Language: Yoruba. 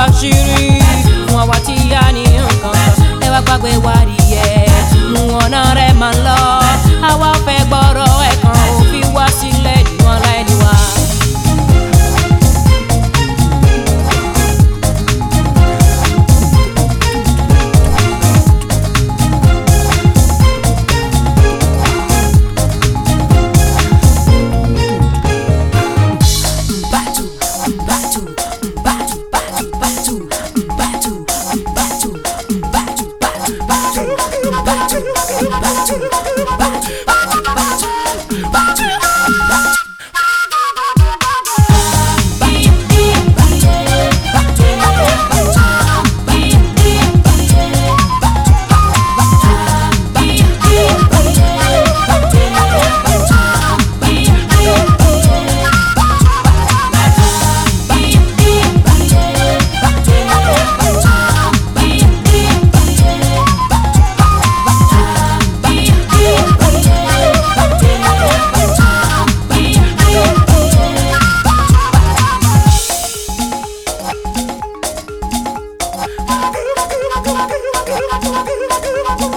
àṣírí fún àwa tí a ní nǹkan ẹ wá gbàgbé wádìí ẹ mú ọ̀nà rẹ̀ máa ń lọ àwa fẹ́ gbọ́rọ̀ ẹ̀kan òfin wá sílẹ̀ níwọ̀n láì níwá. Thank you.